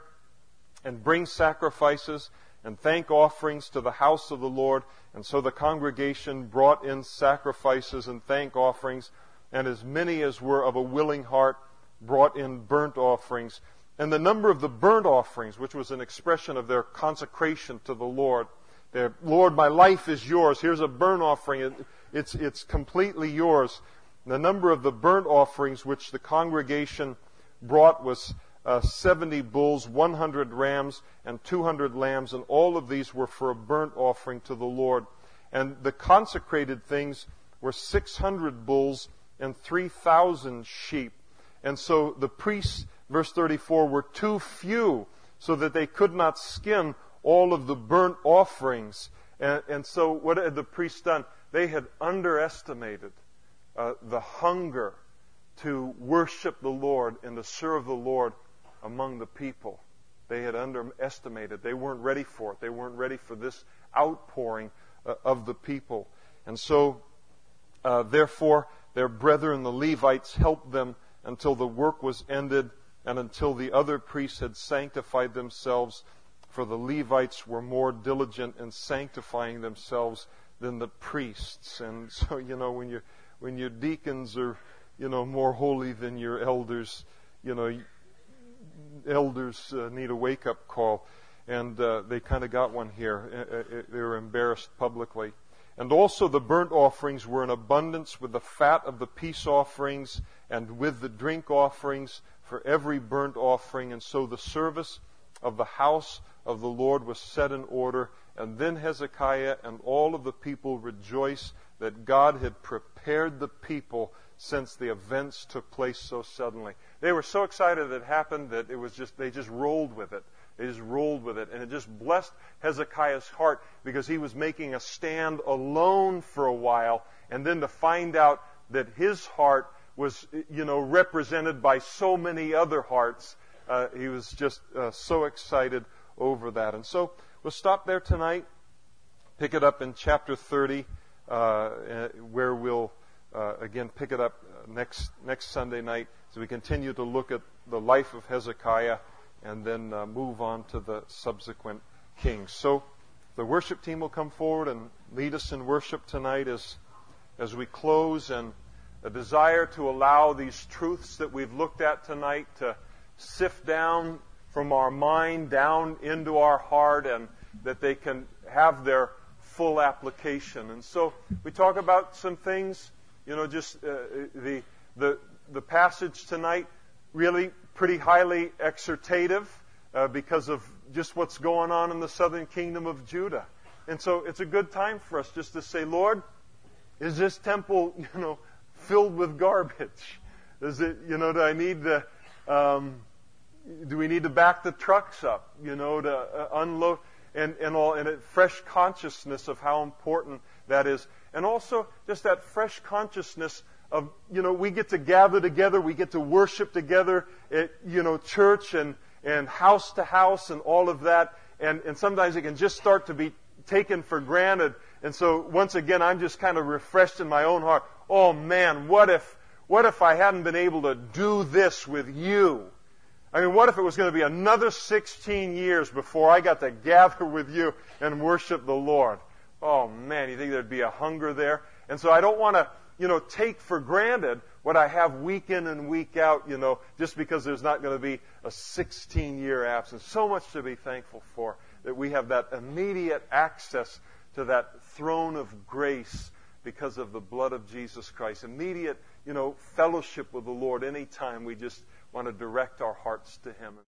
and bring sacrifices and thank offerings to the house of the Lord. And so the congregation brought in sacrifices and thank offerings, and as many as were of a willing heart brought in burnt offerings. And the number of the burnt offerings, which was an expression of their consecration to the Lord, their, Lord, my life is yours. Here's a burnt offering. It, it's, it's completely yours. The number of the burnt offerings which the congregation brought was uh, seventy bulls, one hundred rams, and two hundred lambs, and all of these were for a burnt offering to the Lord. And the consecrated things were six hundred bulls and three thousand sheep. And so the priests, verse thirty-four, were too few so that they could not skin all of the burnt offerings. And, and so what had the priests done? They had underestimated uh, the hunger to worship the Lord and to serve the Lord among the people. They had underestimated. They weren't ready for it. They weren't ready for this outpouring uh, of the people. And so, uh, therefore, their brethren, the Levites, helped them until the work was ended and until the other priests had sanctified themselves, for the Levites were more diligent in sanctifying themselves than the priests. And so, you know, when you when your deacons are, you know, more holy than your elders, you know, elders uh, need a wake-up call. And uh, they kind of got one here. Uh, uh, they were embarrassed publicly. And also the burnt offerings were in abundance with the fat of the peace offerings and with the drink offerings for every burnt offering. And so the service of the house of the Lord was set in order. And then Hezekiah and all of the people rejoiced that God had prepared the people since the events took place so suddenly. They were so excited it happened that it was just, they just rolled with it. They just rolled with it. And it just blessed Hezekiah's heart because he was making a stand alone for a while. And then to find out that his heart was, you know, represented by so many other hearts, uh, he was just uh, so excited over that. And so we'll stop there tonight, pick it up in chapter thirty, uh, where we'll, uh, again, pick it up next next Sunday night as we continue to look at the life of Hezekiah and then uh, move on to the subsequent kings. So the worship team will come forward and lead us in worship tonight as as we close, and a desire to allow these truths that we've looked at tonight to sift down from our mind down into our heart, and that they can have their full application. And so we talk about some things, you know, just uh, the the the passage tonight really pretty highly exhortative uh, because of just what's going on in the southern kingdom of Judah. And so it's a good time for us just to say, Lord, is this temple, you know, filled with garbage? Is it, you know, do I need to, um, do we need to back the trucks up, you know, to uh, unload and, and all, and a fresh consciousness of how important that is. And also just that fresh consciousness of, you know, we get to gather together, we get to worship together at, you know, church and, and house to house and all of that. And, and sometimes it can just start to be taken for granted. And so once again, I'm just kind of refreshed in my own heart. Oh man, what if, what if I hadn't been able to do this with you? I mean, what if it was going to be another sixteen years before I got to gather with you and worship the Lord? Oh man, you think there'd be a hunger there? And so I don't want to, you know, take for granted what I have week in and week out, you know, just because there's not going to be a sixteen-year absence. So much to be thankful for, that we have that immediate access to that throne of grace because of the blood of Jesus Christ. Immediate, you know, fellowship with the Lord anytime we just want to direct our hearts to Him.